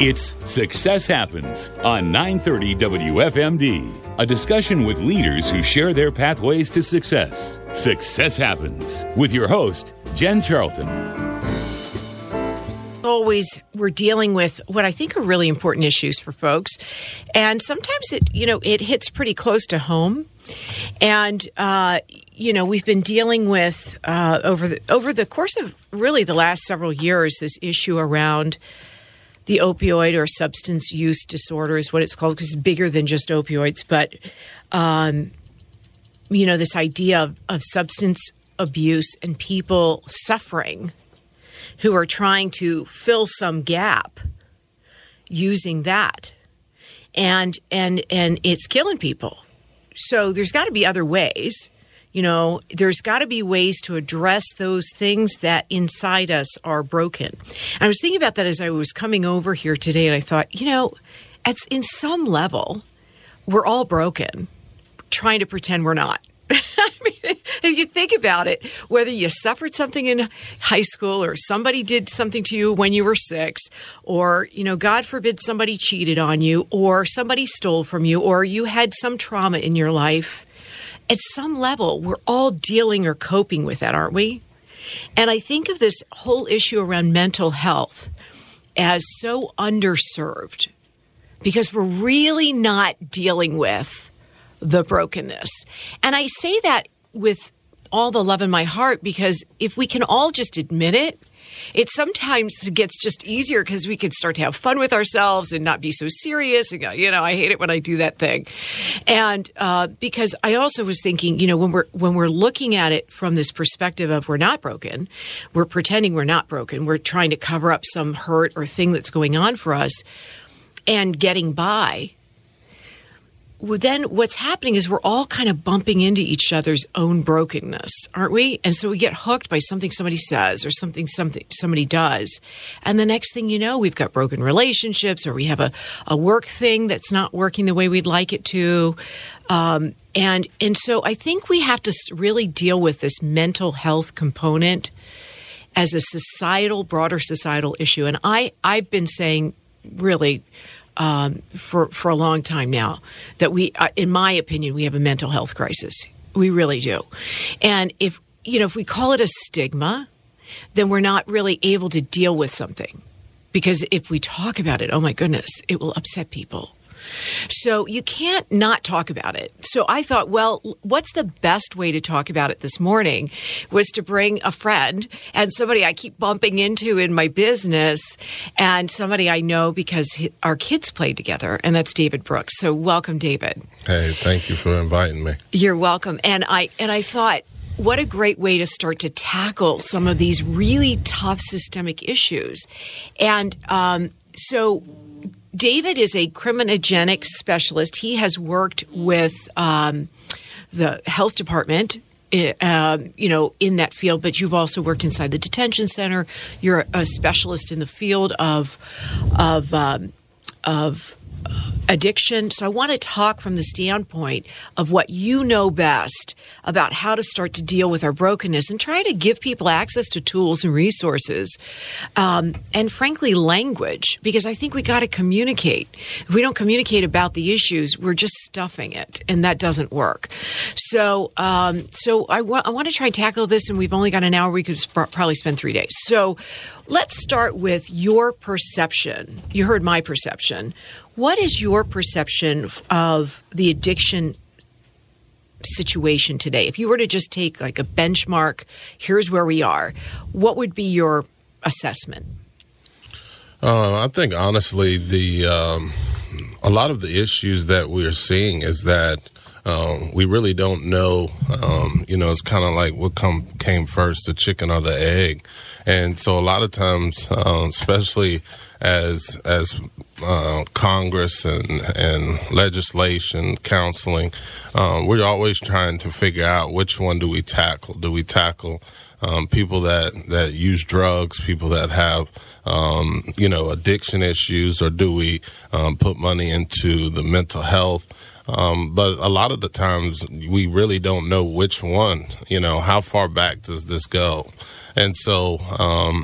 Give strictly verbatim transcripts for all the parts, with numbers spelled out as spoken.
It's Success Happens on nine thirty W F M D. A discussion with leaders who share their pathways to success. Success Happens with your host, Jen Charlton. Always, we're dealing with what I think are really important issues for folks. And sometimes it, you know, it hits pretty close to home. And, uh, you know, we've been dealing with uh, over the, over the course of really the last several years, this issue around the opioid or substance use disorder is what it's called, because it's bigger than just opioids. But, um, you know, this idea of, of substance abuse and people suffering who are trying to fill some gap using that. And, and, and it's killing people. So there's got to be other ways. You know, there's got to be ways to address those things that inside us are broken. And I was thinking about that as I was coming over here today, and I thought, you know, at in some level, we're all broken, trying to pretend we're not. I mean, if you think about it, whether you suffered something in high school or somebody did something to you when you were six, or, you know, God forbid somebody cheated on you, or somebody stole from you, or you had some trauma in your life, at some level, we're all dealing or coping with that, aren't we? And I think of this whole issue around mental health as so underserved because we're really not dealing with the brokenness. And I say that with all the love in my heart because if we can all just admit it, it sometimes gets just easier because we can start to have fun with ourselves and not be so serious. And go, you know, I hate it when I do that thing. And uh, because I also was thinking, you know, when we're when we're looking at it from this perspective of we're not broken, we're pretending we're not broken, we're trying to cover up some hurt or thing that's going on for us and getting by. Well, then what's happening is we're all kind of bumping into each other's own brokenness, aren't we? And so we get hooked by something somebody says or something something somebody does. And the next thing you know, we've got broken relationships or we have a, a work thing that's not working the way we'd like it to. Um, and, and so I think we have to really deal with this mental health component as a societal, broader societal issue. And I, I've been saying really Um, for, for a long time now, that we, uh, in my opinion, we have a mental health crisis. We really do. And if, you know, if we call it a stigma, then we're not really able to deal with something. Because if we talk about it, oh my goodness, it will upset people. So you can't not talk about it. So I thought, well, what's the best way to talk about it this morning was to bring a friend and somebody I keep bumping into in my business and somebody I know because our kids played together, and that's David Brooks. So welcome, David. Hey, thank you for inviting me. You're welcome. And I and I thought, what a great way to start to tackle some of these really tough systemic issues. And um, so David is a criminogenic specialist. He has worked with um, the health department, um, you know, in that field, but you've also worked inside the detention center. You're a specialist in the field of of um, of addiction. So I want to talk from the standpoint of what you know best about how to start to deal with our brokenness and try to give people access to tools and resources um, and, frankly, language, because I think we got to communicate. If we don't communicate about the issues, we're just stuffing it, and that doesn't work. So um, so I, wa- I want to try and tackle this, and we've only got an hour. We could sp- probably spend three days. So let's start with your perception. You heard my perception. What is your perception of the addiction situation today? If you were to just take like a benchmark, here's where we are, what would be your assessment? Uh, I think, honestly, the um, a lot of the issues that we're seeing is that um, we really don't know. Um, you know, it's kind of like what come came first, the chicken or the egg. And so a lot of times, uh, especially as as uh, Congress and, and legislation, counseling, um, we're always trying to figure out which one do we tackle. Do we tackle um, people that, that use drugs, people that have, um, you know, addiction issues, or do we um, put money into the mental health? Um, but a lot of the times we really don't know which one, you know, how far back does this go? And so um,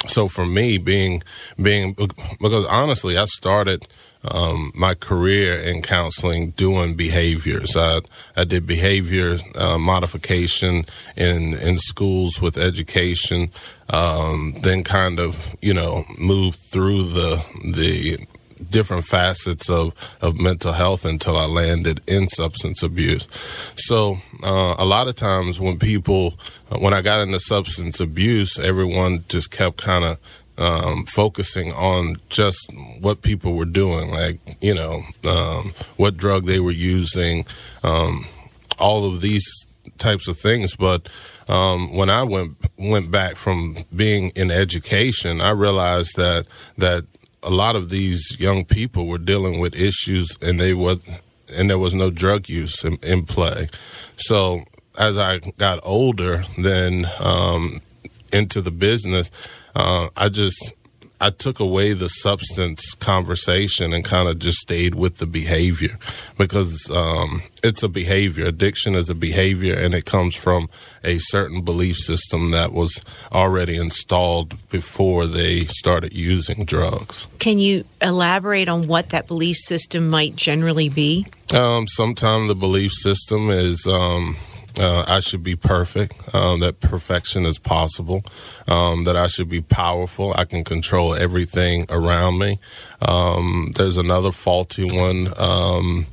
so for me, being being because honestly, I started um, my career in counseling doing behaviors. I I did behavior uh, modification in in schools with education. Um, then kind of you know moved through the the different facets of, of mental health until I landed in substance abuse. So uh, a lot of times when people, when I got into substance abuse, everyone just kept kind of um, focusing on just what people were doing, like, you know, um, what drug they were using, um, all of these types of things. But um, when I went went back from being in education, I realized that that a lot of these young people were dealing with issues, and they was, and there was no drug use in, in play. So as I got older, then um, into the business, uh, I just I took away the substance conversation and kind of just stayed with the behavior, because um, it's a behavior. Addiction is a behavior, and it comes from a certain belief system that was already installed before they started using drugs. Can you elaborate on what that belief system might generally be? Um, sometimes the belief system is um, uh, I should be perfect, um, that perfection is possible, um, that I should be powerful, I can control everything around me. Um, there's another faulty one. Um,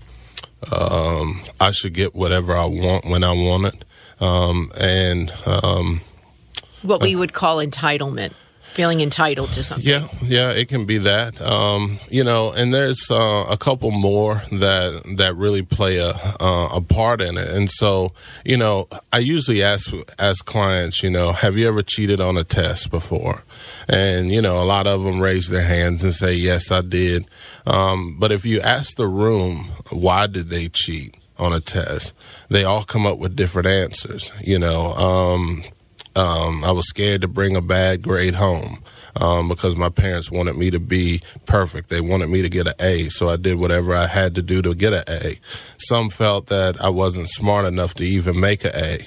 um, I should get whatever I want when I want it. Um, and um, what we would call entitlement. Feeling entitled to something. Yeah, yeah, it can be that. Um, you know, and there's uh, a couple more that that really play a uh, a part in it. And so, you know, I usually ask ask clients, you know, have you ever cheated on a test before? And you know, a lot of them raise their hands and say, yes, I did. Um, but if you ask the room, why did they cheat on a test? They all come up with different answers. You know. Um, Um, I was scared to bring a bad grade home um, because my parents wanted me to be perfect. They wanted me to get an A, so I did whatever I had to do to get an A. Some felt that I wasn't smart enough to even make an A.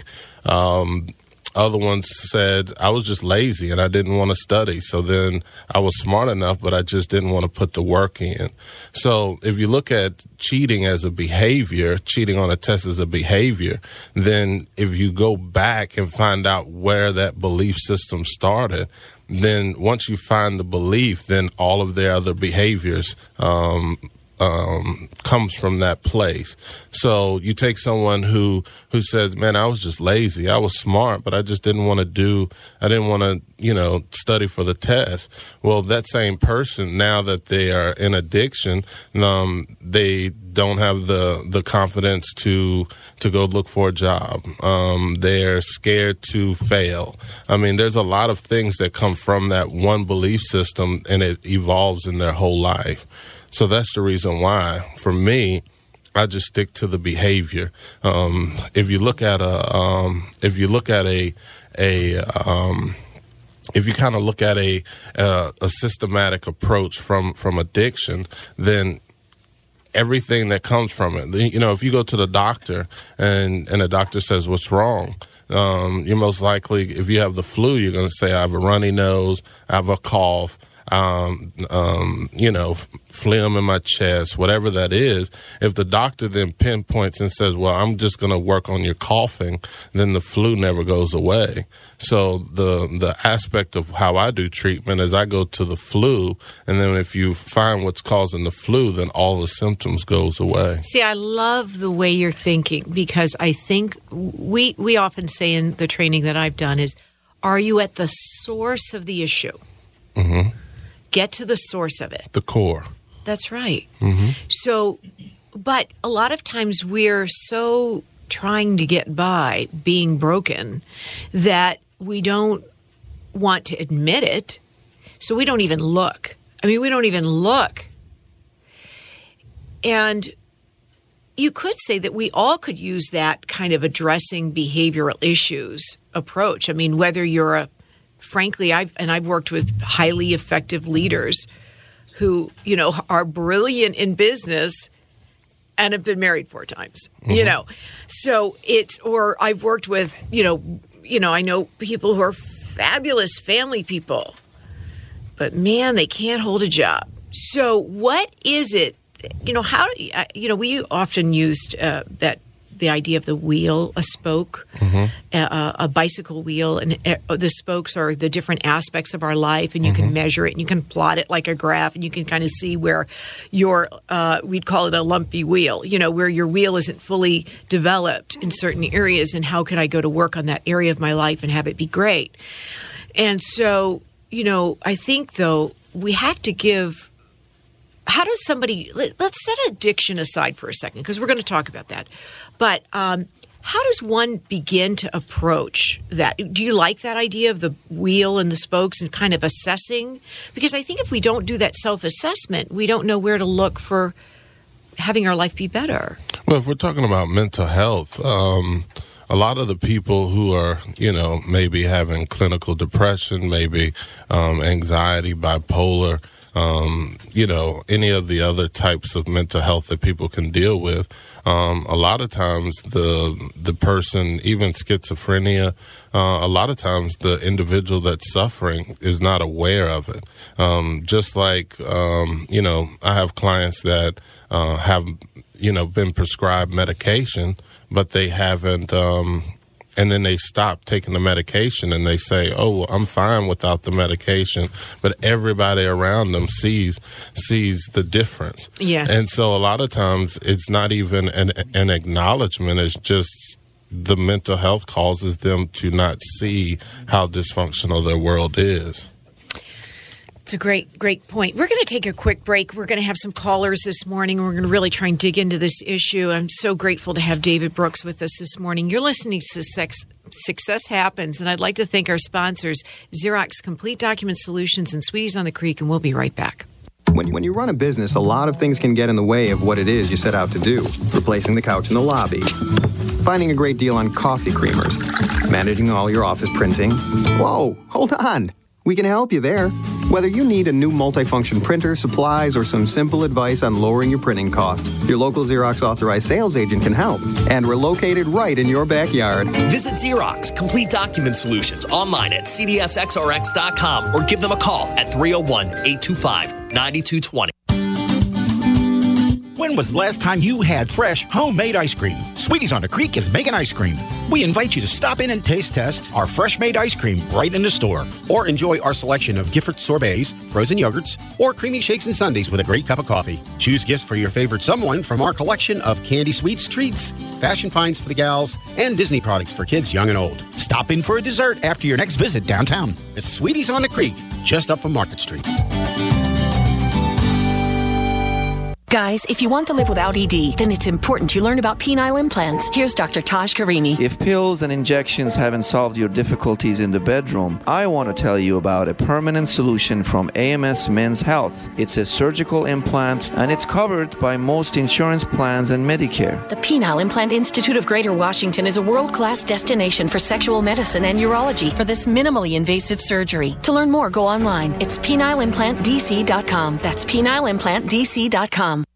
Um, other ones said I was just lazy and I didn't want to study. So then I was smart enough, but I just didn't want to put the work in. So if you look at cheating as a behavior, cheating on a test as a behavior, then if you go back and find out where that belief system started, then once you find the belief, then all of their other behaviors um Um, comes from that place. So you take someone who who says, man, I was just lazy. I was smart, but I just didn't want to do, I didn't want to, you know, study for the test. Well, that same person, now that they are in addiction, um, they don't have the, the confidence to to go look for a job. Um, they're scared to fail. I mean, there's a lot of things that come from that one belief system, and it evolves in their whole life. So that's the reason why, for me, I just stick to the behavior. Um, if you look at a, um, if you look at a, a, um, if you kind of look at a, uh, a systematic approach from from addiction, then everything that comes from it. You know, if you go to the doctor and and the doctor says, "What's wrong?" Um, you're most likely, if you have the flu, you're going to say, "I have a runny nose, I have a cough." Um, um, you know, phlegm in my chest, whatever that is. If the doctor then pinpoints and says, well, I'm just going to work on your coughing, then the flu never goes away. So the the aspect of how I do treatment is I go to the flu, and then if you find what's causing the flu, then all the symptoms goes away. See, I love the way you're thinking, because I think we we often say in the training that I've done is, are you at the source of the issue? Mm-hmm. Get to the source of it. The core. That's right. Mm-hmm. So, but a lot of times we're so trying to get by being broken that we don't want to admit it. So we don't even look. I mean, we don't even look. And you could say that we all could use that kind of addressing behavioral issues approach. I mean, whether you're a Frankly, I've and I've worked with highly effective leaders who, you know, are brilliant in business and have been married four times. Mm-hmm. You know, so it's or I've worked with, you know, you know, I know people who are fabulous family people but man, they can't hold a job. So what is it, you know, how, you know, we often used uh, that, the idea of the wheel, a spoke, mm-hmm. a, a bicycle wheel, and uh, the spokes are the different aspects of our life, and you mm-hmm. can measure it, and you can plot it like a graph, and you can kind of see where your, uh, we'd call it a lumpy wheel, you know, where your wheel isn't fully developed in certain areas, and how can I go to work on that area of my life and have it be great? And so, you know, I think, though, we have to give... How does somebody, let, let's set addiction aside for a second, because we're going to talk about that. But um, how does one begin to approach that? Do you like that idea of the wheel and the spokes and kind of assessing? Because I think if we don't do that self-assessment, we don't know where to look for having our life be better. Well, if we're talking about mental health, um, a lot of the people who are, you know, maybe having clinical depression, maybe um, anxiety, bipolar, Um, you know, any of the other types of mental health that people can deal with. Um, a lot of times the the person, even schizophrenia, uh, a lot of times the individual that's suffering is not aware of it. Um, just like, um, you know, I have clients that uh, have, you know, been prescribed medication, but they haven't, um, and then they stop taking the medication and they say, oh, well, I'm fine without the medication. But everybody around them sees sees the difference. Yes. And so a lot of times it's not even an, an acknowledgement. It's just the mental health causes them to not see how dysfunctional their world is. It's a great, great point. We're going to take a quick break. We're going to have some callers this morning. We're going to really try and dig into this issue. I'm so grateful to have David Brooks with us this morning. You're listening to Sex, Success Happens, and I'd like to thank our sponsors, Xerox Complete Document Solutions and Sweeties on the Creek, and we'll be right back. When, when you run a business, a lot of things can get in the way of what it is you set out to do. Replacing the couch in the lobby, finding a great deal on coffee creamers, managing all your office printing. Whoa, hold on. We can help you there. Whether you need a new multifunction printer, supplies, or some simple advice on lowering your printing cost, your local Xerox authorized sales agent can help. And we're located right in your backyard. Visit Xerox Complete Document Solutions online at c d s x r x dot com or give them a call at three oh one, eight two five, nine two two zero. When was the last time you had fresh, homemade ice cream? Sweeties on the Creek is making ice cream. We invite you to stop in and taste test our fresh-made ice cream right in the store. Or enjoy our selection of Gifford sorbets, frozen yogurts, or creamy shakes and sundaes with a great cup of coffee. Choose gifts for your favorite someone from our collection of candy sweets, treats, fashion finds for the gals, and Disney products for kids young and old. Stop in for a dessert after your next visit downtown. It's Sweeties on the Creek, just up from Market Street. Guys, if you want to live without E D, then it's important you learn about penile implants. Here's Doctor Taj Karimi. If pills and injections haven't solved your difficulties in the bedroom, I want to tell you about a permanent solution from A M S Men's Health. It's a surgical implant, and it's covered by most insurance plans and Medicare. The Penile Implant Institute of Greater Washington is a world-class destination for sexual medicine and urology for this minimally invasive surgery. To learn more, go online. It's penile implant d c dot com. That's penile implant d c dot com.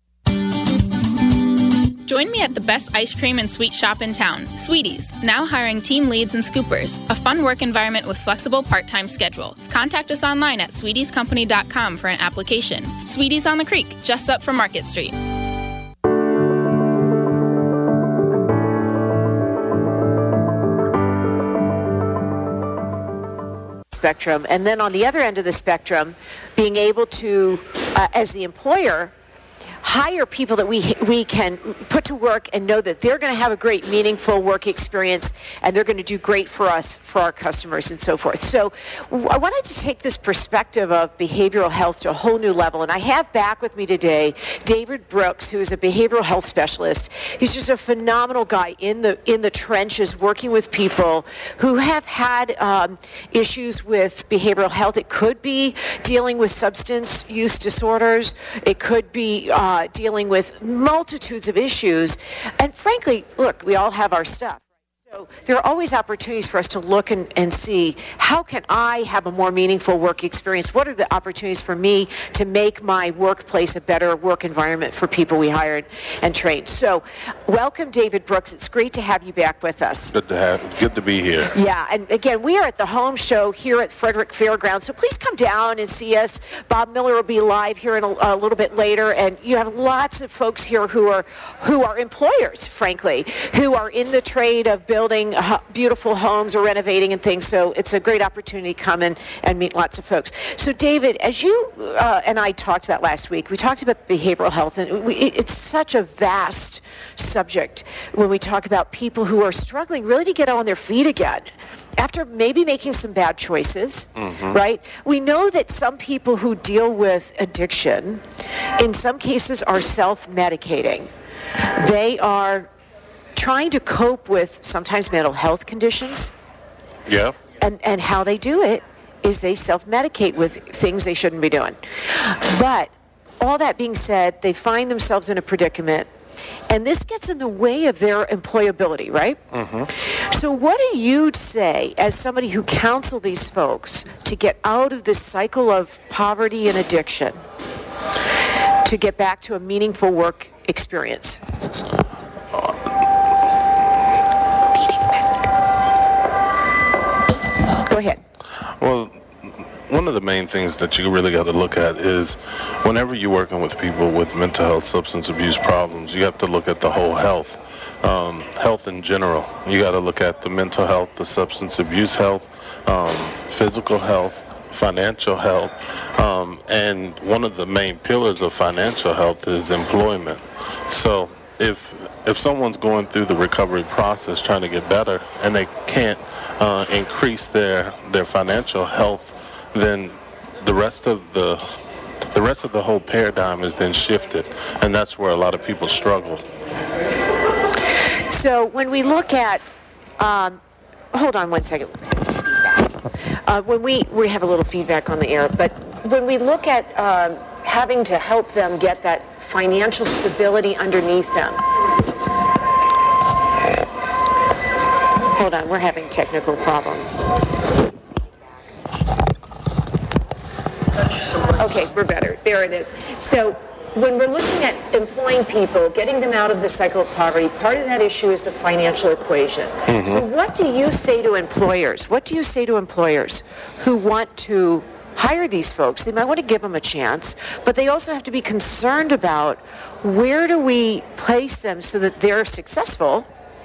Join me at the best ice cream and sweet shop in town, Sweeties, now hiring team leads and scoopers, a fun work environment with flexible part-time schedule. Contact us online at sweeties company dot com for an application. Sweeties on the Creek, just up from Market Street. Spectrum, and then on the other end of the spectrum, being able to, uh, as the employer, hire people that we we can put to work and know that they're going to have a great, meaningful work experience, and they're going to do great for us, for our customers, and so forth. So I wanted to take this perspective of behavioral health to a whole new level, and I have back with me today David Brooks, who is a behavioral health specialist. He's just a phenomenal guy in the in the trenches, working with people who have had um, issues with behavioral health. It could be dealing with substance use disorders. It could be uh, dealing with multitudes of issues. And frankly, look, we all have our stuff. So there are always opportunities for us to look and, and see, how can I have a more meaningful work experience? What are the opportunities for me to make my workplace a better work environment for people we hired and trained? So welcome, David Brooks. It's great to have you back with us. Good to have, good to be here. Yeah, and again, we are at the home show here at Frederick Fairgrounds, so please come down and see us. Bob Miller will be live here in a, a little bit later, and you have lots of folks here who are who are employers, frankly, who are in the trade of building building beautiful homes or renovating and things, so it's a great opportunity to come in and meet lots of folks. So David, as you uh, and I talked about last week, we talked about behavioral health, and we, it's such a vast subject when we talk about people who are struggling really to get on their feet again after maybe making some bad choices, mm-hmm. right? We know that some people who deal with addiction, in some cases, are self-medicating. They are trying to cope with sometimes mental health conditions. Yeah. And and how they do it is they self-medicate with things they shouldn't be doing. But all that being said, they find themselves in a predicament, and this gets in the way of their employability, right? Mm-hmm. So what do you say as somebody who counsel these folks to get out of this cycle of poverty and addiction to get back to a meaningful work experience? Go ahead. Well, one of the main things that you really got to look at is whenever you're working with people with mental health, substance abuse problems, you have to look at the whole health, um, health in general. You got to look at the mental health, the substance abuse health, um, physical health, financial health, um, and one of the main pillars of financial health is employment. So if if someone's going through the recovery process trying to get better and they can't uh, increase their their financial health, then the rest of the the rest of the whole paradigm is then shifted, and that's where a lot of people struggle. So when we look at, um, hold on one second. Uh, when we we have a little feedback on the air, but when we look at um, having to help them get that financial stability underneath them. Hold on, we're having technical problems. Okay, we're better. There it is. So when we're looking at employing people, getting them out of the cycle of poverty, part of that issue is the financial equation. Mm-hmm. So what do you say to employers? What do you say to employers who want to hire these folks? They might want to give them a chance, but they also have to be concerned about where do we place them so that they're successful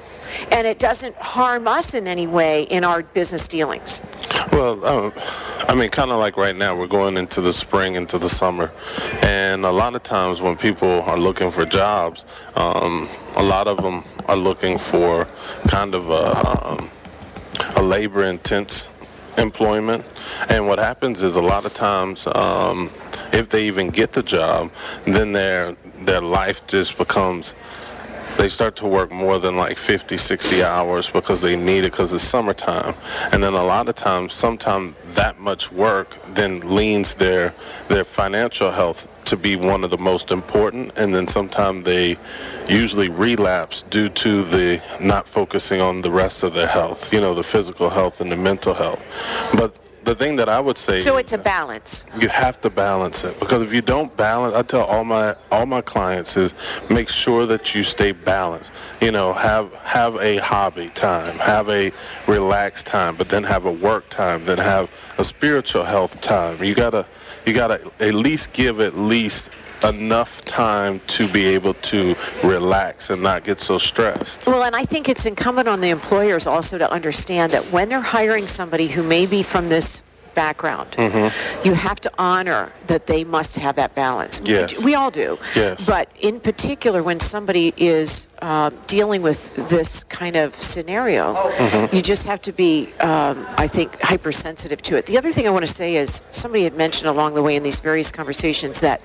and it doesn't harm us in any way in our business dealings. Well, um, I mean, kind of like right now, we're going into the spring, into the summer, and a lot of times when people are looking for jobs, um, a lot of them are looking for kind of a, um, a labor-intense employment, and what happens is a lot of times, um, if they even get the job, then their their life just becomes, they start to work more than like fifty, sixty hours because they need it because it's summertime. And then a lot of times, sometimes that much work then leans their their financial health to be one of the most important. And then sometimes they usually relapse due to the not focusing on the rest of their health, you know, the physical health and the mental health. But the thing that I would say so it's a balance. You have to balance it, because if you don't balance, I tell all my all my clients is make sure that you stay balanced. You know, have have a hobby time, have a relaxed time, but then have a work time, then have a spiritual health time. You gotta you gotta at least give at least enough time to be able to relax and not get so stressed. Well, and I think it's incumbent on the employers also to understand that when they're hiring somebody who may be from this background, mm-hmm. you have to honor that they must have that balance. Yes. We all do. Yes. But in particular, when somebody is uh, dealing with this kind of scenario, mm-hmm. you just have to be, um, I think, hypersensitive to it. The other thing I want to say is, somebody had mentioned along the way in these various conversations that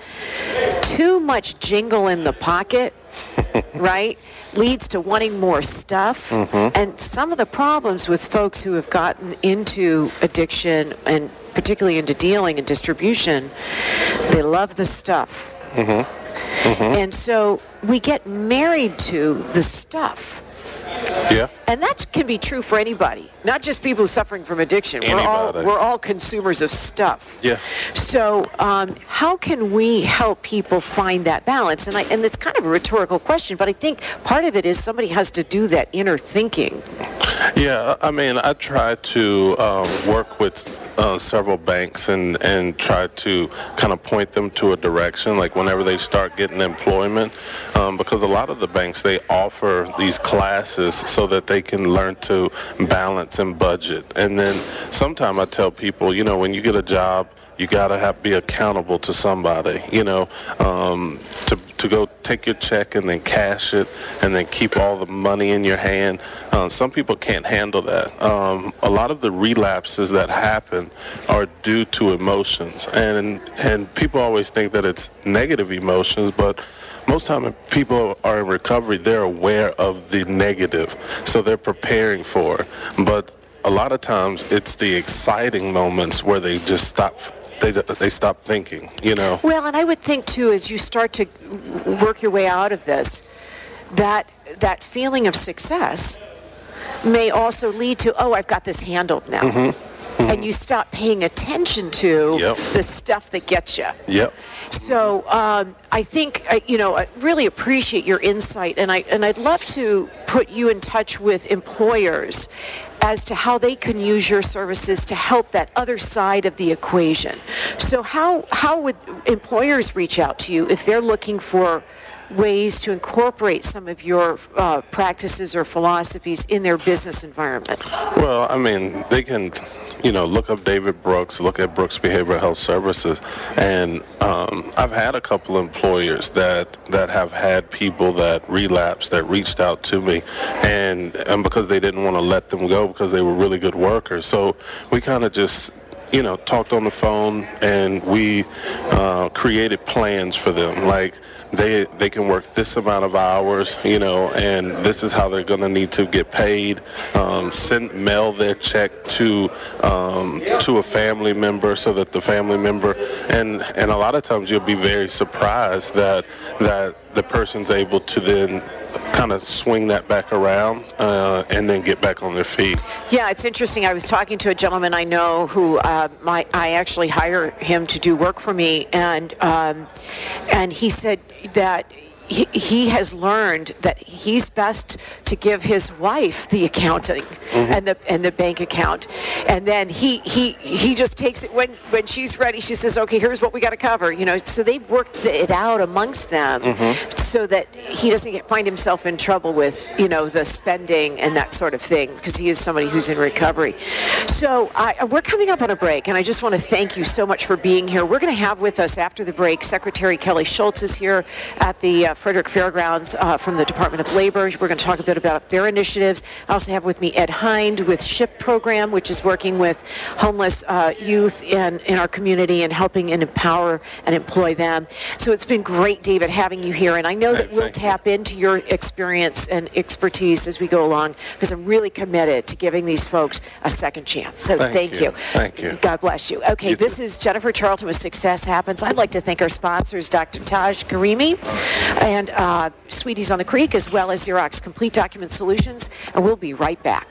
too much jingle in the pocket, right, leads to wanting more stuff. Mm-hmm. And some of the problems with folks who have gotten into addiction, and particularly into dealing and distribution, they love the stuff. Mm-hmm. Mm-hmm. And so we get married to the stuff. Yeah. And that can be true for anybody, not just people suffering from addiction. We're all, we're all consumers of stuff. Yeah. So um, how can we help people find that balance? And, I, and it's kind of a rhetorical question, but I think part of it is somebody has to do that inner thinking. Yeah, I mean, I try to um, work with uh, several banks and, and try to kind of point them to a direction, like whenever they start getting employment, um, because a lot of the banks, they offer these classes so that they can learn to balance and budget. And then sometimes I tell people, you know, when you get a job, you gotta have be accountable to somebody, you know, um, to to go take your check and then cash it and then keep all the money in your hand. Uh, some people can't handle that. Um, a lot of the relapses that happen are due to emotions, and and people always think that it's negative emotions, but most time when people are in recovery, they're aware of the negative, so they're preparing for it. But a lot of times it's the exciting moments where they just stop. They, they stop thinking, you know. Well, and I would think, too, as you start to work your way out of this, that that feeling of success may also lead to, oh, I've got this handled now. Mm-hmm. Mm-hmm. And you stop paying attention to yep. the stuff that gets you. Yep. So um, I think, uh, you know, I really appreciate your insight, and, I, and I'd love to put you in touch with employers as to how they can use your services to help that other side of the equation. So how how would employers reach out to you if they're looking for ways to incorporate some of your uh, practices or philosophies in their business environment? Well, I mean, they can, you know, look up David Brooks, look at Brooks Behavioral Health Services, and um, I've had a couple employers that, that have had people that relapsed that reached out to me, and, and because they didn't want to let them go because they were really good workers. So we kind of just, you know, talked on the phone, and we uh, created plans for them, like they they can work this amount of hours, you know, and this is how they're going to need to get paid. Um, send mail their check to um, to a family member so that the family member, and and a lot of times you'll be very surprised that that the person's able to then kind of swing that back around uh, and then get back on their feet. Yeah, it's interesting. I was talking to a gentleman I know who uh, my I actually hire him to do work for me, and um, and he said that he, he has learned that he's best to give his wife the accounting mm-hmm. and the and the bank account, and then he he he just takes it when when she's ready. She says, "Okay, here's what we got to cover." You know, so they've worked it out amongst them mm-hmm. so that he doesn't get, find himself in trouble with, you know, the spending and that sort of thing, because he is somebody who's in recovery. So I, we're coming up on a break, and I just want to thank you so much for being here. We're going to have with us after the break, Secretary Kelly Schultz is here at the uh, Frederick Fairgrounds uh, from the Department of Labor. We're going to talk a bit about their initiatives. I also have with me Ed Hind with SHIP program, which is working with homeless uh, youth in, in our community and helping and empower and employ them. So it's been great, David, having you here. And I know that we'll tap into your experience and expertise as we go along, because I'm really committed to giving these folks a second chance. So thank, thank you. you. Thank you. God bless you. Okay, you this too. is Jennifer Charlton with Success Happens. I'd like to thank our sponsors, Doctor Taj Karimi and uh, Sweeties on the Creek, as well as Xerox Complete Document Solutions. And we'll be right back.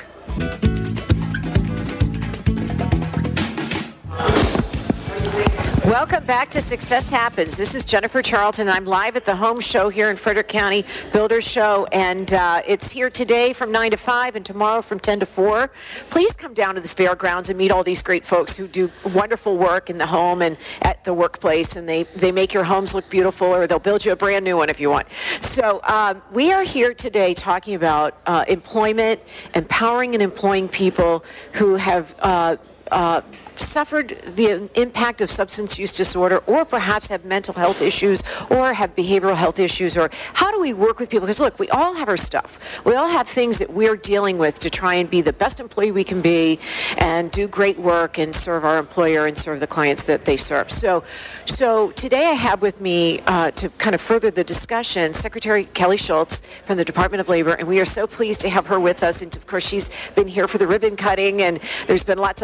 Welcome back to Success Happens. This is Jennifer Charlton. I'm live at the home show here in Frederick County, Builders Show, and uh, it's here today from nine to five and tomorrow from ten to four. Please come down to the fairgrounds and meet all these great folks who do wonderful work in the home and at the workplace, and they, they make your homes look beautiful, or they'll build you a brand new one if you want. So um, we are here today talking about uh, employment, empowering and employing people who have uh, uh, suffered the impact of substance use disorder, or perhaps have mental health issues, or have behavioral health issues, or how do we work with people? Because look, we all have our stuff. We all have things that we're dealing with to try and be the best employee we can be and do great work and serve our employer and serve the clients that they serve. So, so today I have with me uh, to kind of further the discussion, Secretary Kelly Schultz from the Department of Labor, and we are so pleased to have her with us. And of course, she's been here for the ribbon cutting, and there's been lots of folks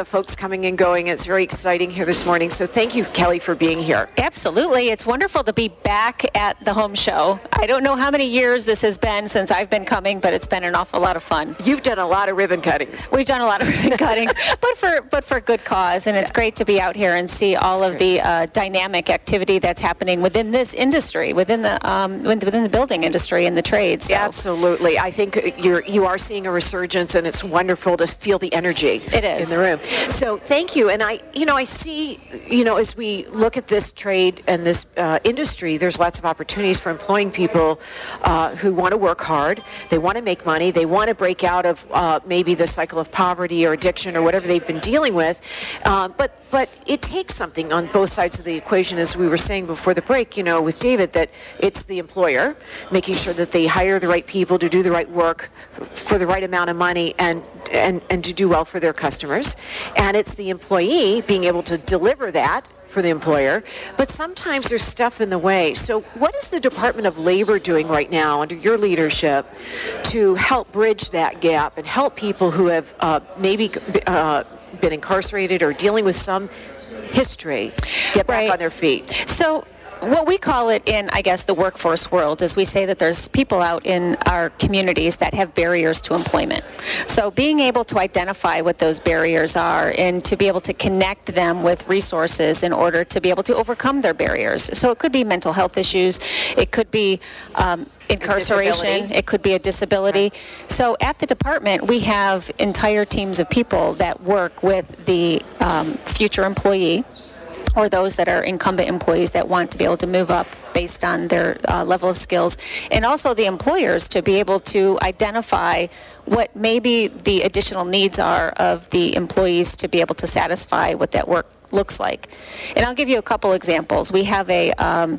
coming and going. It's very exciting here this morning. So thank you, Kelly, for being here. Absolutely. It's wonderful to be back at the home show. I don't know how many years this has been since I've been coming, but it's been an awful lot of fun. You've done a lot of ribbon cuttings. We've done a lot of ribbon cuttings, but for but for good cause. And it's yeah. great to be out here and see all that's of great. the uh, dynamic activity that's happening within this industry, within the um, within the building industry and the trades. So. Absolutely. I think you're you are seeing a resurgence, and it's wonderful to feel the energy it is. in the room. So thank you. And I, you know, I see, you know, as we look at this trade and this uh, industry, there's lots of opportunities for employing people uh, who want to work hard. They want to make money. They want to break out of uh, maybe the cycle of poverty or addiction or whatever they've been dealing with. Uh, but but it takes something on both sides of the equation, as we were saying before the break, you know, with David, that it's the employer making sure that they hire the right people to do the right work for the right amount of money and and, and to do well for their customers. And it's the employee being able to deliver that for the employer, but sometimes there's stuff in the way. So what is the Department of Labor doing right now under your leadership to help bridge that gap and help people who have uh, maybe uh, been incarcerated or dealing with some history get back right. on their feet? So what we call it in, I guess, the workforce world is we say that there's people out in our communities that have barriers to employment. So being able to identify what those barriers are and to be able to connect them with resources in order to be able to overcome their barriers. So it could be mental health issues, it could be um, incarceration, it could be a disability. Right. So at the department, we have entire teams of people that work with the um, future employee or those that are incumbent employees that want to be able to move up based on their uh, level of skills, and also the employers to be able to identify what maybe the additional needs are of the employees to be able to satisfy what that work looks like. And I'll give you a couple examples. We have a, um,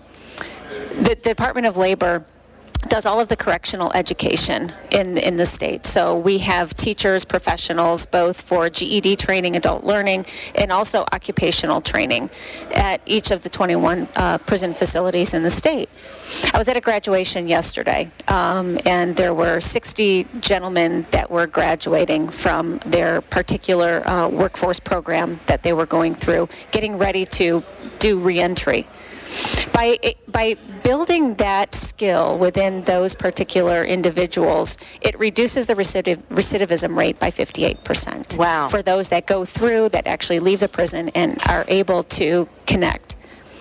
the Department of Labor does all of the correctional education in in the state. So we have teachers, professionals, both for G E D training, adult learning, and also occupational training at each of the twenty-one uh, prison facilities in the state. I was at a graduation yesterday, um, and there were sixty gentlemen that were graduating from their particular uh, workforce program that they were going through, getting ready to do reentry. By by building that skill within those particular individuals, it reduces the recidiv- recidivism rate by fifty-eight percent. Wow. For those that go through, that actually leave the prison and are able to connect.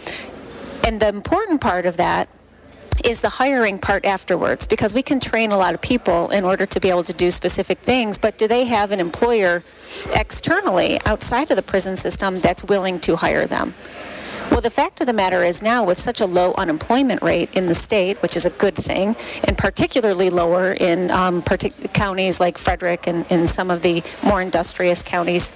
And the important part of that is the hiring part afterwards, because we can train a lot of people in order to be able to do specific things, but do they have an employer externally outside of the prison system that's willing to hire them? Well, the fact of the matter is now, with such a low unemployment rate in the state, which is a good thing, and particularly lower in um, partic- counties like Frederick and in some of the more industrious counties,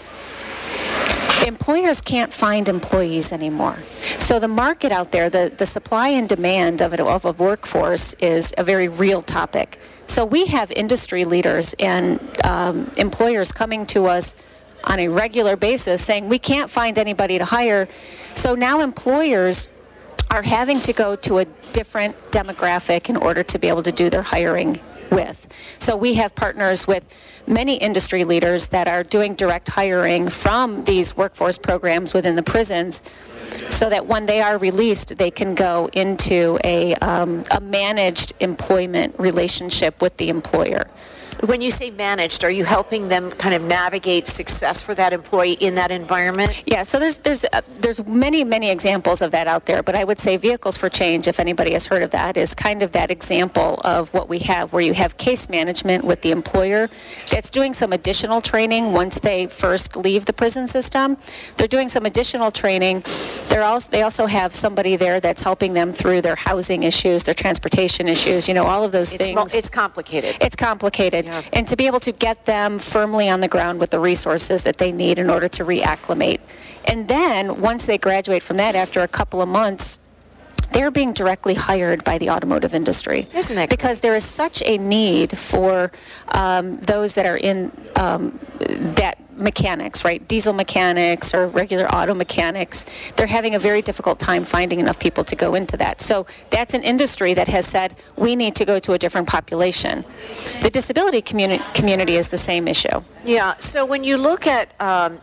employers can't find employees anymore. So the market out there, the, the supply and demand of, it, of a workforce is a very real topic. So we have industry leaders and um, employers coming to us on a regular basis saying, we can't find anybody to hire. So now employers are having to go to a different demographic in order to be able to do their hiring with. So we have partners with many industry leaders that are doing direct hiring from these workforce programs within the prisons, so that when they are released, they can go into a, um, a managed employment relationship with the employer. When you say managed, are you helping them kind of navigate success for that employee in that environment? Yeah, so there's there's uh, there's many, many examples of that out there, but I would say Vehicles for Change, if anybody has heard of that, is kind of that example of what we have, where you have case management with the employer that's doing some additional training once they first leave the prison system. They're doing some additional training. They're also, they also have somebody there that's helping them through their housing issues, their transportation issues, you know, all of those it's things. Mo- it's complicated. It's complicated. Yeah. And to be able to get them firmly on the ground with the resources that they need in order to reacclimate. And then once they graduate from that, after a couple of months, they're being directly hired by the automotive industry. Isn't that because there is such a need for um, those that are in um, that mechanics, right? Diesel mechanics or regular auto mechanics. They're having a very difficult time finding enough people to go into that. So that's an industry that has said, we need to go to a different population. The disability communi- community is the same issue. Yeah, so when you look at um,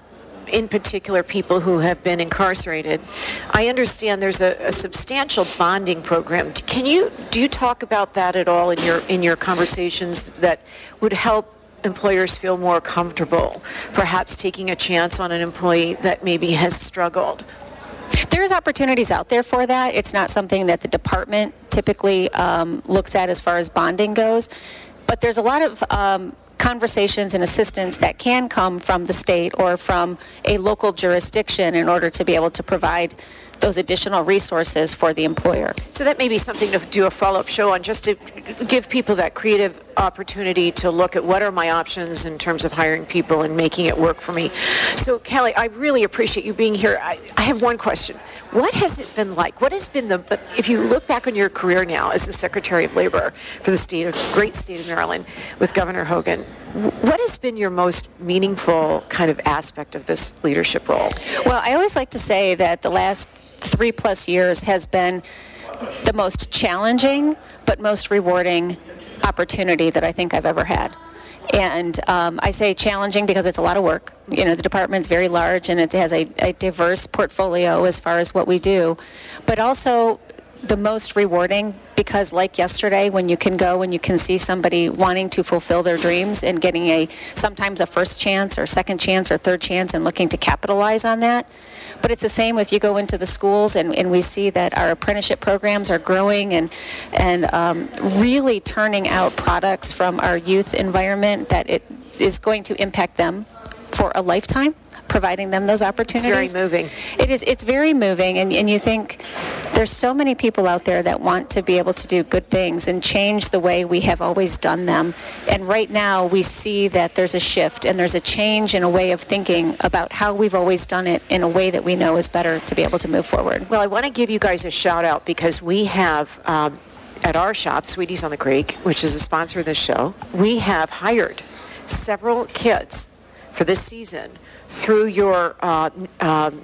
in particular people who have been incarcerated. I understand there's a, a substantial bonding program. Can you do you talk about that at all in your in your conversations that would help employers feel more comfortable, perhaps taking a chance on an employee that maybe has struggled? There's opportunities out there for that. It's not something that the department typically um, looks at as far as bonding goes, but there's a lot of um, conversations and assistance that can come from the state or from a local jurisdiction in order to be able to provide those additional resources for the employer. So that may be something to do a follow-up show on, just to give people that creative opportunity to look at what are my options in terms of hiring people and making it work for me. So Kelly, I really appreciate you being here. I, I have one question. What has it been like? What has been the, if you look back on your career now as the Secretary of Labor for the state of, great state of Maryland with Governor Hogan, what has been your most meaningful kind of aspect of this leadership role? Well, I always like to say that the last three plus years has been the most challenging but most rewarding opportunity that I think I've ever had. And um, I say challenging because it's a lot of work. You know, the department's very large and it has a, a diverse portfolio as far as what we do, but also the most rewarding because, like yesterday, when you can go and you can see somebody wanting to fulfill their dreams and getting a sometimes a first chance or second chance or third chance and looking to capitalize on that. But it's the same if you go into the schools and, and we see that our apprenticeship programs are growing and and um, really turning out products from our youth environment that it is going to impact them for a lifetime, providing them those opportunities. It's very moving. It is. It's very moving, and, and you think there's so many people out there that want to be able to do good things and change the way we have always done them. And right now we see that there's a shift and there's a change in a way of thinking about how we've always done it in a way that we know is better to be able to move forward. Well, I want to give you guys a shout out because we have um, at our shop, Sweeties on the Creek, which is a sponsor of this show, we have hired several kids for this season through your uh, um,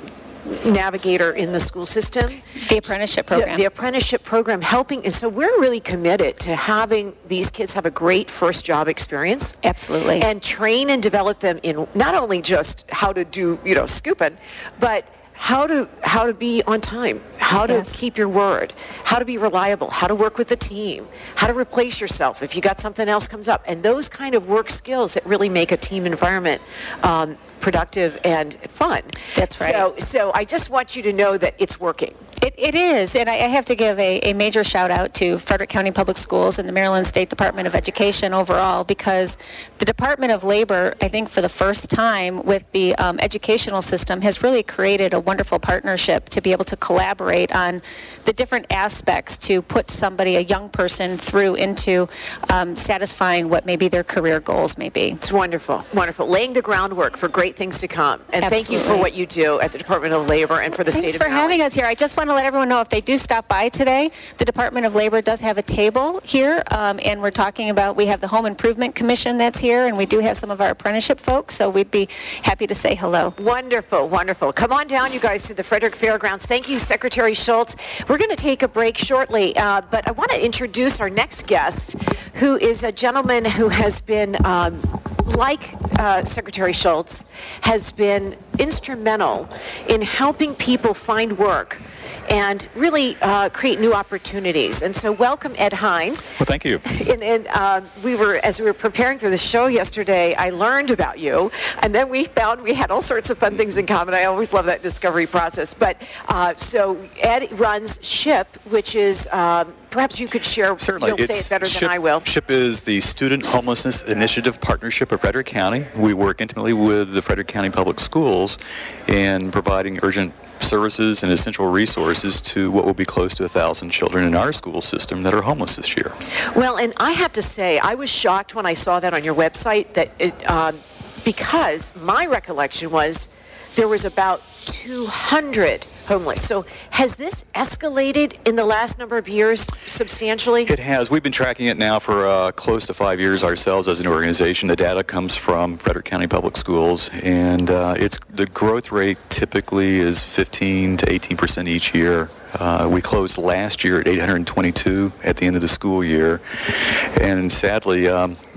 navigator in the school system. The apprenticeship program. The, the apprenticeship program helping. And so we're really committed to having these kids have a great first job experience. Absolutely. And train and develop them in not only just how to do, you know, scooping, but how to how to be on time, how to Yes. keep your word, how to be reliable, how to work with a team, how to replace yourself if you got something else comes up, and those kind of work skills that really make a team environment um, productive and fun. That's right. So, so I just want you to know that it's working. It, it is, and I, I have to give a, a major shout out to Frederick County Public Schools and the Maryland State Department of Education overall, because the Department of Labor, I think for the first time with the um, educational system, has really created a wonderful partnership to be able to collaborate on the different aspects to put somebody, a young person, through into um, satisfying what maybe their career goals may be. It's wonderful, wonderful. Laying the groundwork for great things to come. And thank you for Absolutely. what you do at the Department of Labor and for the Thanks state for of Maryland. having us here. I just want to let everyone know if they do stop by today, the Department of Labor does have a table here, um, and we're talking about, we have the Home Improvement Commission that's here, and we do have some of our apprenticeship folks, so we'd be happy to say hello. Wonderful, wonderful. Come on down, you guys, to the Frederick Fairgrounds. Thank you, Secretary Schultz. We're going to take a break shortly, uh, but I want to introduce our next guest, who is a gentleman who has been, um, like uh, Secretary Schultz, has been instrumental in helping people find work and really uh, create new opportunities. And so welcome, Ed Hine. Well, thank you. And, and uh, we were, as we were preparing for the show yesterday, I learned about you, and then we found we had all sorts of fun things in common. I always love that discovery process. But uh, so Ed runs SHIP, which is, um, perhaps you could share, Certainly. You'll say it better SHIP, than I will. SHIP is the Student Homelessness Initiative Partnership of Frederick County. We work intimately with the Frederick County Public Schools in providing urgent services and essential resources to what will be close to a thousand children in our school system that are homeless this year. Well, and I have to say, I was shocked when I saw that on your website, that it, um, because my recollection was there was about two hundred homeless. So has this escalated in the last number of years substantially? It has. We've been tracking it now for uh, close to five years ourselves as an organization. The data comes from Frederick County Public Schools, and uh, it's the growth rate typically is fifteen to eighteen percent each year. Uh, we closed last year at eight hundred twenty-two at the end of the school year, and sadly, um,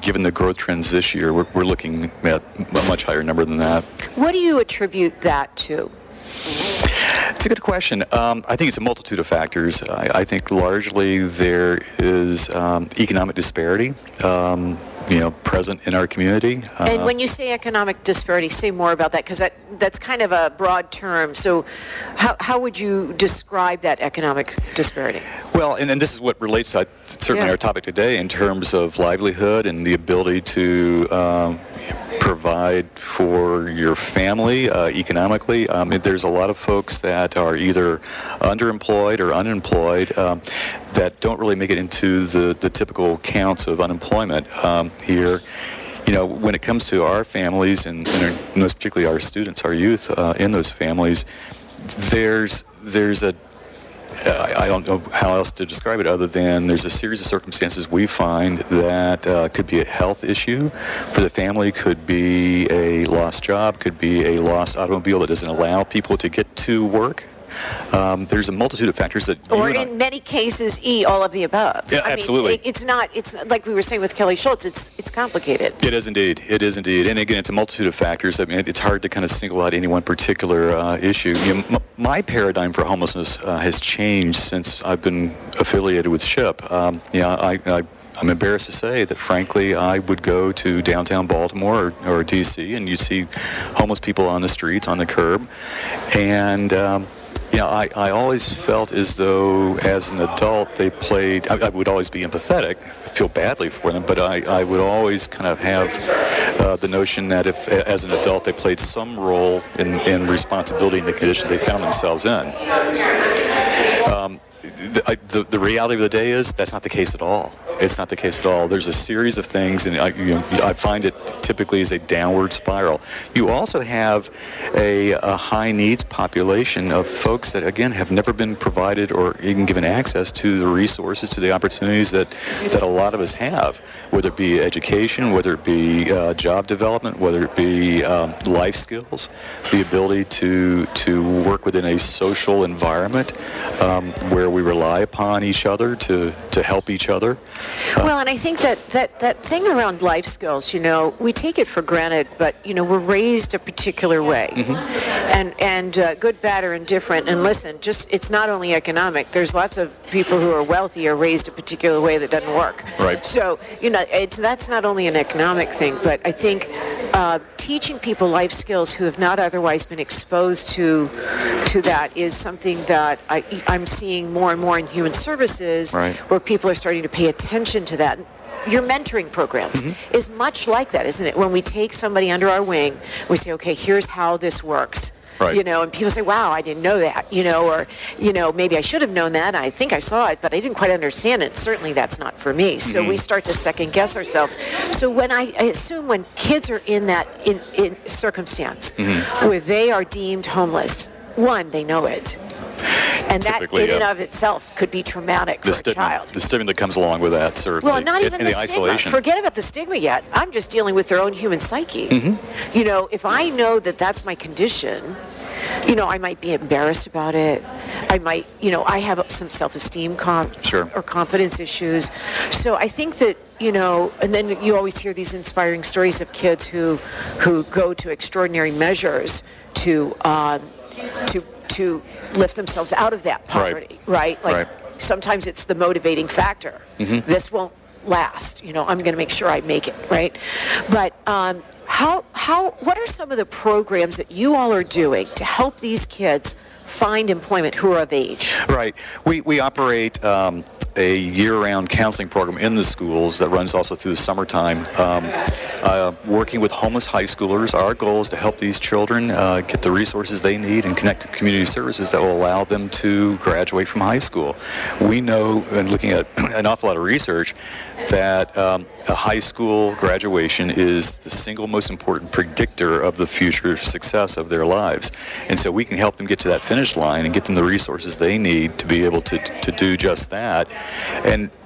given the growth trends this year, we're, we're looking at a much higher number than that. What do you attribute that to? It's a good question. Um, I think it's a multitude of factors. I, I think largely there is um, economic disparity, um, you know, present in our community. Uh, And when you say economic disparity, say more about that, because that, that's kind of a broad term. So how, how would you describe that economic disparity? Well, and, and this is what relates to certainly Yeah. our topic today in terms of livelihood and the ability to um, provide for your family uh, economically. Um, there's a lot of folks that are either underemployed or unemployed um, that don't really make it into the, the typical counts of unemployment um, here. You know, when it comes to our families and, and our, most particularly our students, our youth uh, in those families, there's there's a I don't know how else to describe it other than there's a series of circumstances we find that uh, could be a health issue for the family, could be a lost job, could be a lost automobile that doesn't allow people to get to work. Um, there's a multitude of factors that Or you and I- in many cases, E, all of the above. Yeah, I absolutely. Mean, it, it's not, it's not, like we were saying with Kelly Schultz, it's it's complicated. It is indeed. It is indeed. And again, it's a multitude of factors. I mean, it's hard to kind of single out any one particular uh, issue. You know, m- my paradigm for homelessness uh, has changed since I've been affiliated with SHIP. Um, you know, I, I I'm embarrassed to say that, frankly, I would go to downtown Baltimore or, or D C and you'd see homeless people on the streets, on the curb, and um, you know, I, I always felt as though as an adult they played, I, I would always be empathetic, feel badly for them, but I, I would always kind of have uh, the notion that if, as an adult, they played some role in, in responsibility in the condition they found themselves in. Um, the, I, the, the reality of the day is that's not the case at all. It's not the case at all. There's a series of things, and I, you know, I find it typically is a downward spiral. You also have a, a high needs population of folks that, again, have never been provided or even given access to the resources, to the opportunities that, that a lot of us have, whether it be education, whether it be uh, job development, whether it be um, life skills, the ability to, to work within a social environment um, where we rely upon each other to, to help each other. Well, and I think that, that, that thing around life skills, you know, we take it for granted, but, you know, we're raised a particular way. Mm-hmm. And, and uh, good, bad, or indifferent. And listen, just it's not only economic. There's lots of people who are wealthy are raised a particular way that doesn't work. Right. So, you know, it's that's not only an economic thing, but I think uh, teaching people life skills who have not otherwise been exposed to to that is something that I, I'm seeing more and more in human services, right, where people are starting to pay attention to that. Your mentoring programs mm-hmm. is much like that, isn't it? When we take somebody under our wing, we say, okay, here's how this works. Right. You know, and people say, wow, I didn't know that, you know, or, you know, maybe I should have known that. I think I saw it, but I didn't quite understand it. Certainly that's not for me. So mm-hmm. we start to second guess ourselves. So when I, I assume when kids are in that in, in circumstance mm-hmm. where they are deemed homeless, one, they know it. And that in yeah. and of itself could be traumatic the for stigma, a child. The stigma that comes along with that, certainly. Well, not even and the, the stigma. isolation. Forget about the stigma yet. I'm just dealing with their own human psyche. Mm-hmm. You know, if I know that that's my condition, you know, I might be embarrassed about it. I might, you know, I have some self-esteem comp- sure. or confidence issues. So I think that, you know, and then you always hear these inspiring stories of kids who who go to extraordinary measures to um, to to lift themselves out of that poverty, right? right? Like right. sometimes it's the motivating factor. Mm-hmm. This won't last. You know, I'm going to make sure I make it, right? But um, how how what are some of the programs that you all are doing to help these kids find employment who are of age? Right. We we operate um, a year-round counseling program in the schools that runs also through the summertime, um, uh, working with homeless high schoolers. Our goal is to help these children uh, get the resources they need and connect to community services that will allow them to graduate from high school. We know, and looking at an awful lot of research, that um, a high school graduation is the single most important predictor of the future success of their lives. And so we can help them get to that finish line and get them the resources they need to be able to to do just that. And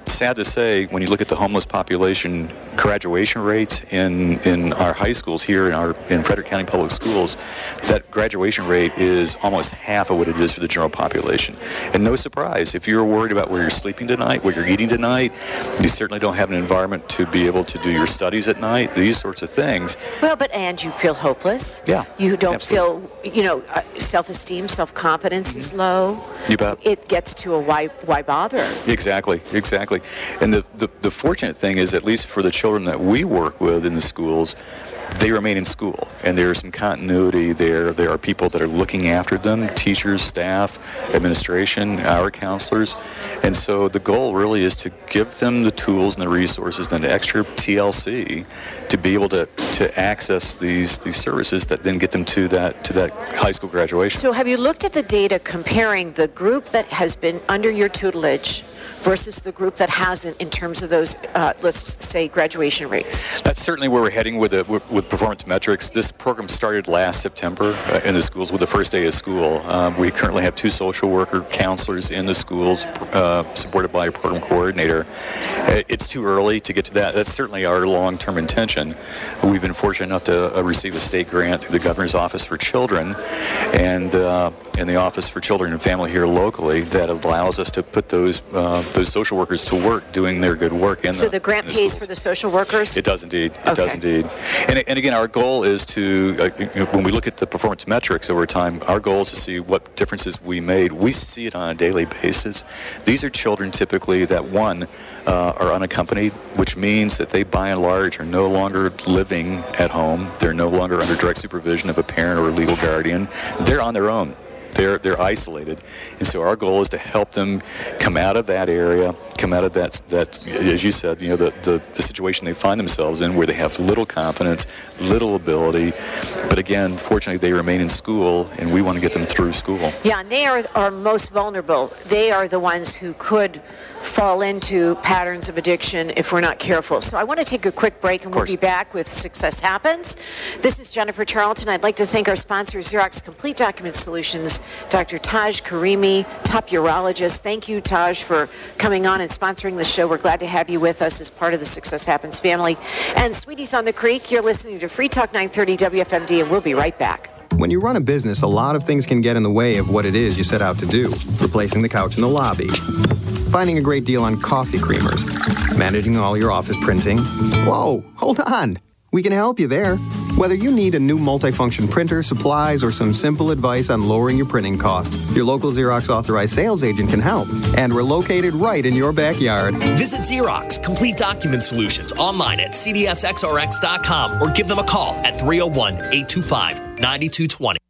sad to say, when you look at the homeless population graduation rates in, in our high schools here in our in Frederick County Public Schools, that graduation rate is almost half of what it is for the general population. And no surprise, if you're worried about where you're sleeping tonight, what you're eating tonight, you certainly don't have an environment to be able to do your studies at night, these sorts of things. Well, but and you feel hopeless. Yeah. You don't absolutely. feel, you know, uh, self-esteem, self-confidence is low. You bet. It gets to a why why bother? Exactly, exactly. And the, the, the fortunate thing is, at least for the children that we work with in the schools, they remain in school, and there's some continuity there. There are people that are looking after them, teachers, staff, administration, our counselors. And so the goal really is to give them the tools and the resources and the extra T L C to be able to, to access these these services that then get them to that to that high school graduation. So have you looked at the data comparing the group that has been under your tutelage versus the group that hasn't in terms of those, uh, let's say, graduation rates? That's certainly where we're heading with, the, with, with performance metrics. This program started last September uh, in the schools with the first day of school. Um, we currently have two social worker counselors in the schools uh, supported by a program coordinator. Uh, it's too early to get to that. That's certainly our long-term intention. We've been fortunate enough to uh, receive a state grant through the Governor's Office for Children and, uh, and the Office for Children and Family here locally that allows us to put those uh, those social workers to work doing their good work in the So the grant the pays schools. for the social workers? It does indeed. It Okay. does indeed. And, and again, our goal is to, uh, you know, when we look at the performance metrics over time, our goal is to see what differences we made. We see it on a daily basis. These are children typically that, one, uh, are unaccompanied, which means that they, by and large, are no longer living at home. They're no longer under direct supervision of a parent or a legal guardian. They're on their own. They're they're isolated, and so our goal is to help them come out of that area, come out of that that as you said, you know, the, the the situation they find themselves in, where they have little confidence, little ability, but again, fortunately, they remain in school, and we want to get them through school. Yeah, and they are, are most vulnerable. They are the ones who could fall into patterns of addiction if we're not careful. So I want to take a quick break, and we'll be back with Success Happens. This is Jennifer Charlton. I'd like to thank our sponsor, Xerox Complete Document Solutions, Doctor Taj Karimi, top urologist. Thank you, Taj, for coming on and sponsoring the show. We're glad to have you with us as part of the Success Happens family. And Sweeties on the Creek, you're listening to Free Talk nine thirty W F M D, and we'll be right back. When you run a business, a lot of things can get in the way of what it is you set out to do. Replacing the couch in the lobby, finding a great deal on coffee creamers, managing all your office printing. Whoa, hold on. We can help you there. Whether you need a new multifunction printer, supplies, or some simple advice on lowering your printing cost, your local Xerox authorized sales agent can help. And we're located right in your backyard. Visit Xerox Complete Document Solutions online at C D S X R X dot com or give them a call at three oh one, eight two five, nine two two zero.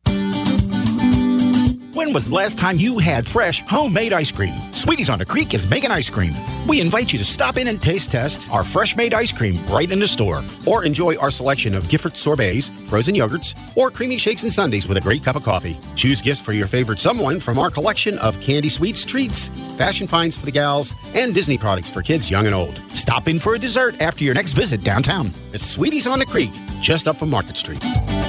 When was the last time you had fresh, homemade ice cream? Sweeties on the Creek is making ice cream. We invite you to stop in and taste test our fresh-made ice cream right in the store. Or enjoy our selection of Gifford sorbets, frozen yogurts, or creamy shakes and sundaes with a great cup of coffee. Choose gifts for your favorite someone from our collection of candy sweets, treats, fashion finds for the gals, and Disney products for kids young and old. Stop in for a dessert after your next visit downtown. It's Sweeties on the Creek, just up from Market Street.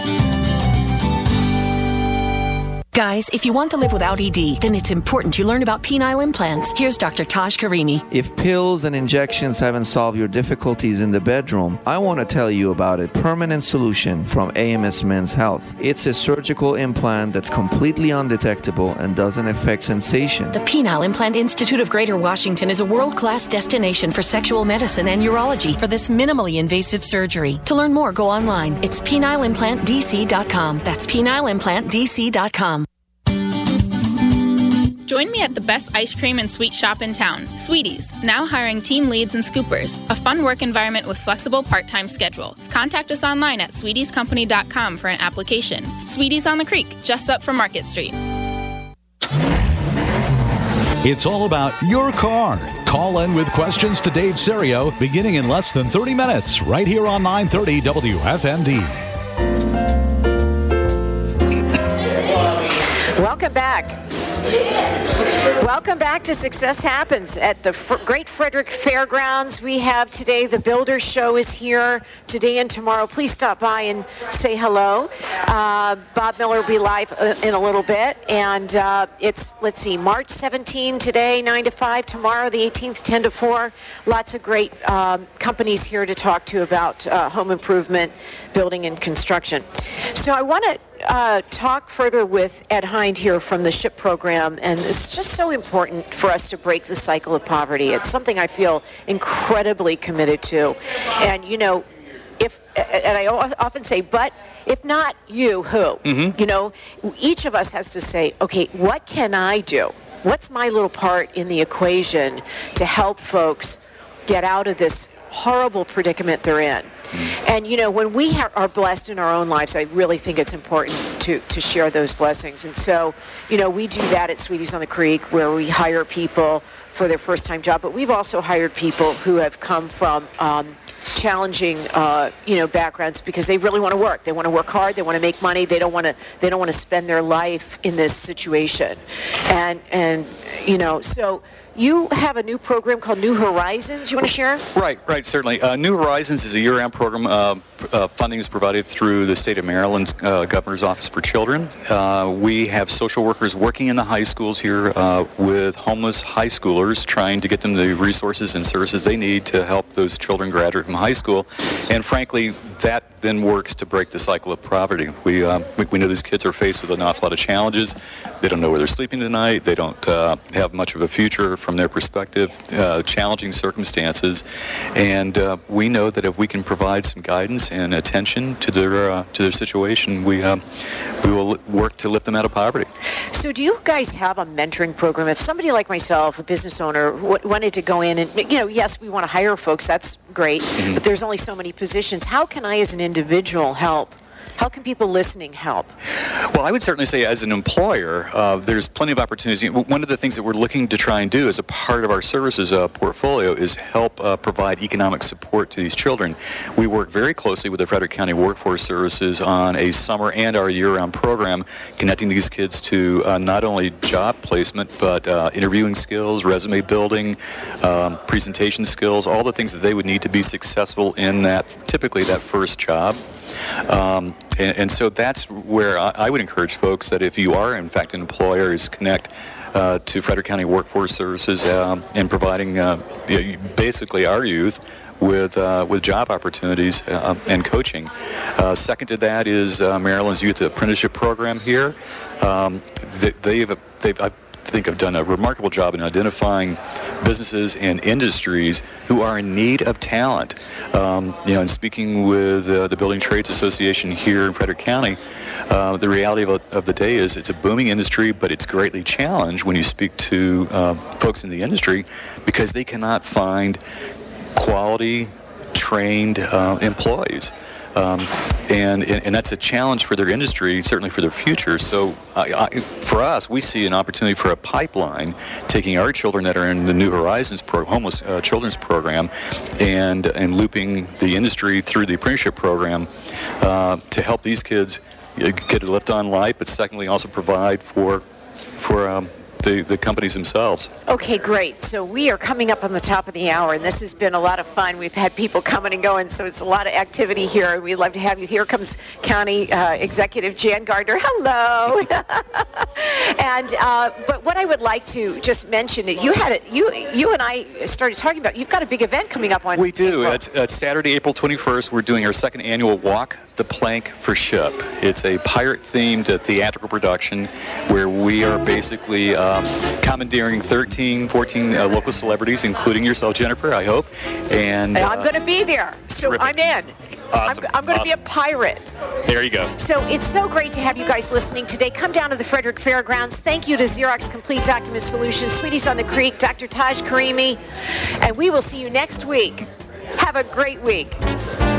Guys, if you want to live without E D, then it's important you learn about penile implants. Here's Doctor Taj Karimi. If pills and injections haven't solved your difficulties in the bedroom, I want to tell you about a permanent solution from A M S Men's Health. It's a surgical implant that's completely undetectable and doesn't affect sensation. The Penile Implant Institute of Greater Washington is a world-class destination for sexual medicine and urology for this minimally invasive surgery. To learn more, go online. It's penile implant D C dot com. That's penile implant D C dot com. Join me at the best ice cream and sweet shop in town, Sweeties, now hiring team leads and scoopers, a fun work environment with flexible part-time schedule. Contact us online at sweeties company dot com for an application. Sweeties on the Creek, just up from Market Street. It's all about your car. Call in with questions to Dave Serio beginning in less than thirty minutes right here on nine thirty W F M D. Welcome back. Welcome back to Success Happens at the F- Great Frederick Fairgrounds. We have today the Builders Show is here today and tomorrow. Please stop by and say hello. Uh, Bob Miller will be live uh, in a little bit. And uh, it's, let's see, March seventeenth today, nine to five. Tomorrow, the eighteenth, ten to four. Lots of great um, companies here to talk to about uh, home improvement, building, and construction. So I want to Uh, talk further with Ed Hind here from the SHIP program, and it's just so important for us to break the cycle of poverty. It's something I feel incredibly committed to. And, you know, if, and I often say, but if not you, who? Mm-hmm. You know, each of us has to say, okay, what can I do? What's my little part in the equation to help folks get out of this horrible predicament they're in? And, you know, when we ha- are blessed in our own lives, I really think it's important to, to share those blessings. And so, you know, we do that at Sweeties on the Creek, where we hire people for their first-time job. But we've also hired people who have come from um, challenging, uh, you know, backgrounds because they really want to work. They want to work hard. They want to make money. They don't want to. They don't want to spend their life in this situation. And and you know, so. You have a new program called New Horizons. You want to share? Right, right, certainly. Uh, New Horizons is a year-round program. Uh, uh, funding is provided through the state of Maryland's uh, Governor's Office for Children. Uh, we have social workers working in the high schools here uh, with homeless high schoolers, trying to get them the resources and services they need to help those children graduate from high school. And frankly, that then works to break the cycle of poverty. We, uh, we, we know these kids are faced with an awful lot of challenges. They don't know where they're sleeping tonight. They don't uh, have much of a future from their perspective, uh, challenging circumstances. And uh, we know that if we can provide some guidance and attention to their uh, to their situation, we uh, we will work to lift them out of poverty. So do you guys have a mentoring program? If somebody like myself, a business owner, w- wanted to go in and, you know, yes, we want to hire folks, that's great, mm-hmm. but there's only so many positions. How can I as an individual help? How can people listening help? Well, I would certainly say as an employer, uh, there's plenty of opportunities. One of the things that we're looking to try and do as a part of our services uh, portfolio is help uh, provide economic support to these children. We work very closely with the Frederick County Workforce Services on a summer and our year-round program, connecting these kids to uh, not only job placement, but uh, interviewing skills, resume building, um, presentation skills, all the things that they would need to be successful in that, typically that first job. Um, and, and so that's where I, I would encourage folks that if you are, in fact, an employer, is connect uh, to Frederick County Workforce Services um, in providing uh, basically our youth with uh, with job opportunities uh, and coaching. Uh, second to that is uh, Maryland's Youth Apprenticeship Program here. Um, they, they've they've I've, I think have done a remarkable job in identifying businesses and industries who are in need of talent. Um, you know, and speaking with uh, the Building Trades Association here in Frederick County, uh, the reality of, of the day is it's a booming industry, but it's greatly challenged when you speak to uh, folks in the industry because they cannot find quality, trained uh, employees. Um, and, and that's a challenge for their industry, certainly for their future. So I, I, for us, we see an opportunity for a pipeline, taking our children that are in the New Horizons pro, homeless uh, children's program and, and looping the industry through the apprenticeship program uh, to help these kids get a lift on life, but secondly also provide for, for um, The, the companies themselves. Okay, great. So we are coming up on the top of the hour, and this has been a lot of fun. We've had people coming and going, so it's a lot of activity here, and we'd love to have you. Here comes County uh, Executive Jan Gardner. Hello. and uh, but what I would like to just mention, you had it. You you and I started talking about. You've got a big event coming up on. We do. It's, it's Saturday, April twenty-first. We're doing our second annual Walk the Plank for SHIP. It's a pirate-themed uh, theatrical production where we are basically. Uh, Um, commandeering thirteen, fourteen uh, local celebrities, including yourself, Jennifer, I hope. And uh, I'm going to be there, so terrific. I'm in. Awesome. I'm, I'm going to awesome. be a pirate. There you go. So it's so great to have you guys listening today. Come down to the Frederick Fairgrounds. Thank you to Xerox Complete Document Solutions, Sweeties on the Creek, Doctor Taj Karimi, and we will see you next week. Have a great week.